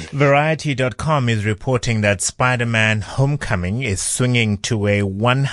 Variety.com is reporting that Spider-Man Homecoming is swinging to a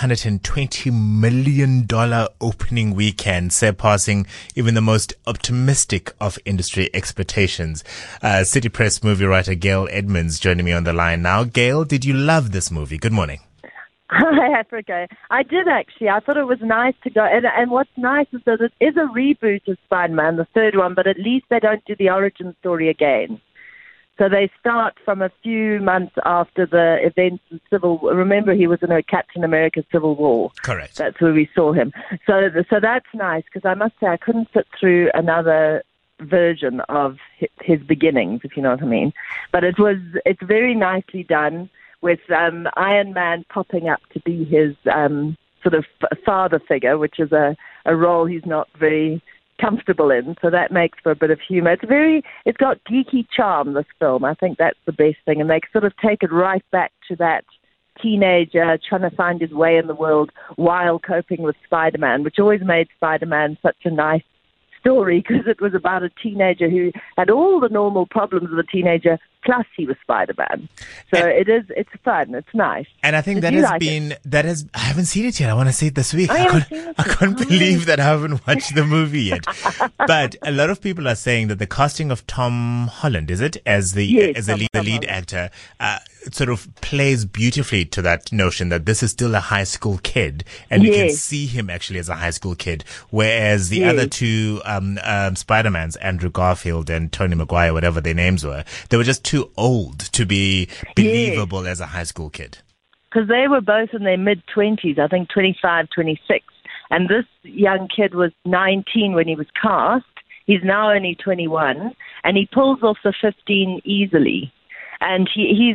$120 million opening weekend, surpassing even the most optimistic of industry expectations. City Press movie writer Gail Edmonds joining me on the line now. Gail, did you love this movie? Good morning. Hi, Africa. I did actually. I thought it was nice to go. And what's nice is that it is a reboot of Spider-Man, the third one, but at least they don't do the origin story again. So they start from a few months after the events in Remember, he was in a Captain America Civil War. Correct. That's where we saw him. So that's nice, because I must say I couldn't sit through another version of his beginnings, if you know what I mean. But it's very nicely done, with Iron Man popping up to be his sort of father figure, which is a role he's not very comfortable in, so that makes for a bit of humor. It's got geeky charm, this film. I think that's the best thing, and they sort of take it right back to that teenager trying to find his way in the world while coping with Spider-Man, which always made Spider-Man such a nice story, because it was about a teenager who had all the normal problems of a teenager, plus he was Spider-Man. So it's fun, it's nice. And I think I haven't seen it yet. I want to see it this week. I can't believe that I haven't watched the movie yet. But a lot of people are saying that the casting of Tom Holland, is it, as the lead actor, sort of plays beautifully to that notion that this is still a high school kid, and you can see him actually as a high school kid, whereas the other two Spider-Mans, Andrew Garfield and Tobey Maguire, whatever their names were, they were just too old to be believable as a high school kid. Because they were both in their mid-20s, I think 25, 26. And this young kid was 19 when he was cast. He's now only 21, and he pulls off the 15 easily. And he's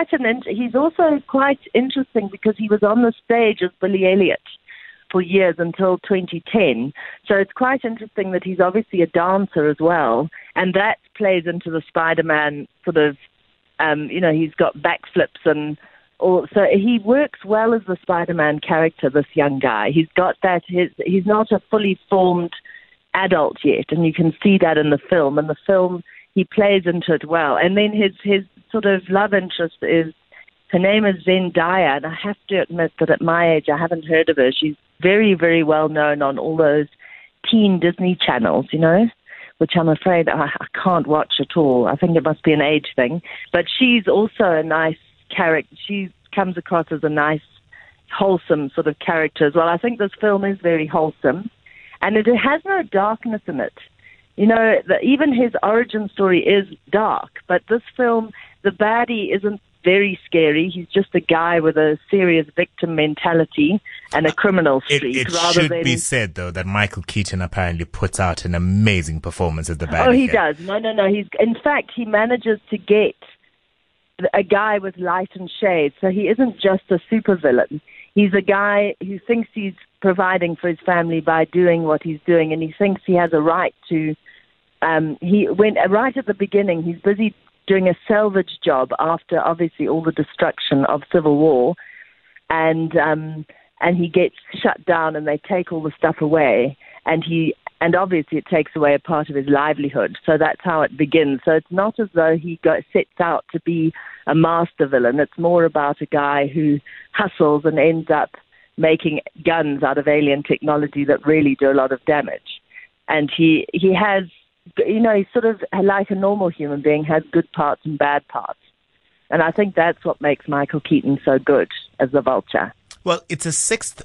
also quite interesting because he was on the stage as Billy Elliot for years until 2010. So it's quite interesting that he's obviously a dancer as well, and that plays into the Spider-Man sort of, he's got backflips and all. So he works well as the Spider-Man character, this young guy. He's got that, he's not a fully formed adult yet, and you can see that in the film. In the film, he plays into it well. And then his sort of love interest her name is Zendaya, and I have to admit that at my age, I haven't heard of her. She's very, very well known on all those teen Disney channels, which I'm afraid I can't watch at all. I think it must be an age thing. But she's also a nice character. She comes across as a nice, wholesome sort of character as well. I think this film is very wholesome, and it has no darkness in it. Even his origin story is dark, but this film, the baddie isn't very scary. He's just a guy with a serious victim mentality and a criminal streak. It should be said, though, that Michael Keaton apparently puts out an amazing performance as the baddie. Oh, he does. No. In fact, he manages to get a guy with light and shade. So he isn't just a supervillain. He's a guy who thinks he's providing for his family by doing what he's doing, and he thinks he has a right to. Right at the beginning, he's busy doing a salvage job after obviously all the destruction of Civil War, and he gets shut down, and they take all the stuff away, and obviously it takes away a part of his livelihood. So that's how it begins. So it's not as though he sets out to be a master villain. It's more about a guy who hustles and ends up making guns out of alien technology that really do a lot of damage. And he has, he's sort of like a normal human being, has good parts and bad parts. And I think that's what makes Michael Keaton so good as the Vulture. Well, it's a sixth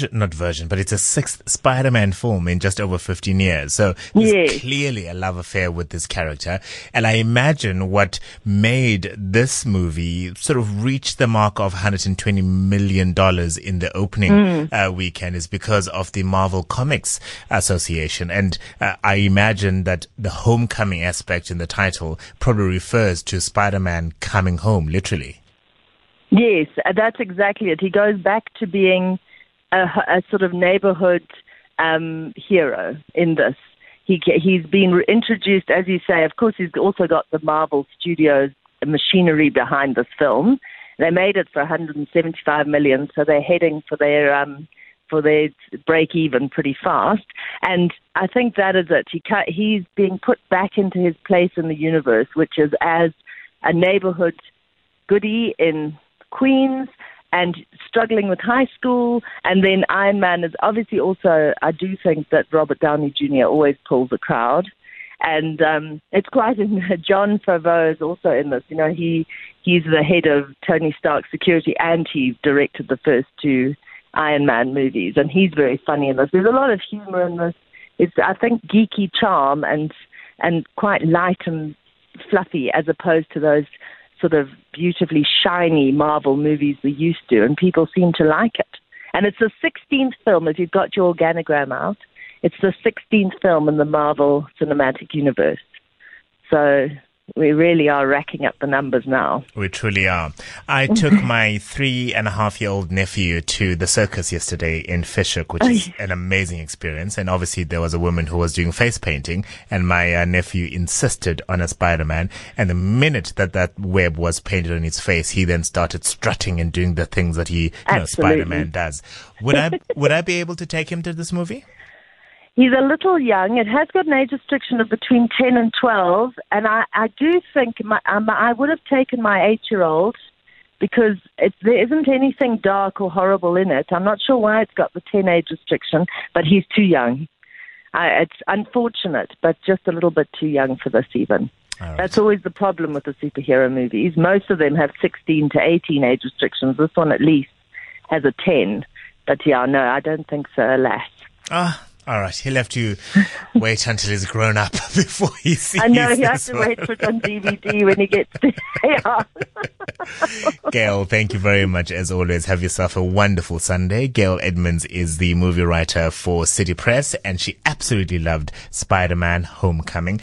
Spider-Man film in just over 15 years. So there's clearly a love affair with this character. And I imagine what made this movie sort of reach the mark of $120 million in the opening weekend is because of the Marvel Comics Association. And I imagine that the homecoming aspect in the title probably refers to Spider-Man coming home, literally. Yes, that's exactly it. He goes back to being a sort of neighborhood hero in this. He's been introduced, as you say. Of course, he's also got the Marvel Studios machinery behind this film. They made it for $175 million, so they're heading for their break even pretty fast. And I think that is it. He's being put back into his place in the universe, which is as a neighborhood goodie in Queens and struggling with high school. And then Iron Man is obviously also, I do think that Robert Downey Jr. always pulls a crowd. And it's quite, Jon Favreau is also in this. You know, he's the head of Tony Stark's security, and he directed the first 2 Iron Man movies. And he's very funny in this. There's a lot of humor in this. It's, I think, geeky charm and quite light and fluffy, as opposed to those sort of beautifully shiny Marvel movies we used to, and people seem to like it. And it's the 16th film, if you've got your organogram out. It's the 16th film in the Marvel Cinematic Universe. So we really are racking up the numbers now. We truly are. I took my 3.5-year-old nephew to the circus yesterday in Fishhook, which is an amazing experience. And obviously there was a woman who was doing face painting, and my nephew insisted on a Spider-Man. And the minute that web was painted on his face, he then started strutting and doing the things that Spider-Man does. Would I be able to take him to this movie? He's a little young. It has got an age restriction of between 10 and 12. And I do think I would have taken my 8-year-old because there isn't anything dark or horrible in it. I'm not sure why it's got the 10 age restriction, but he's too young. It's unfortunate, but just a little bit too young for this even. Right. That's always the problem with the superhero movies. Most of them have 16 to 18 age restrictions. This one at least has a 10. But yeah, no, I don't think so, alas. All right, he'll have to wait until he's grown up before he sees I know, he has to wait for it on DVD when he gets there. Gail, thank you very much as always. Have yourself a wonderful Sunday. Gail Edmonds is the movie writer for City Press, and she absolutely loved Spider-Man Homecoming.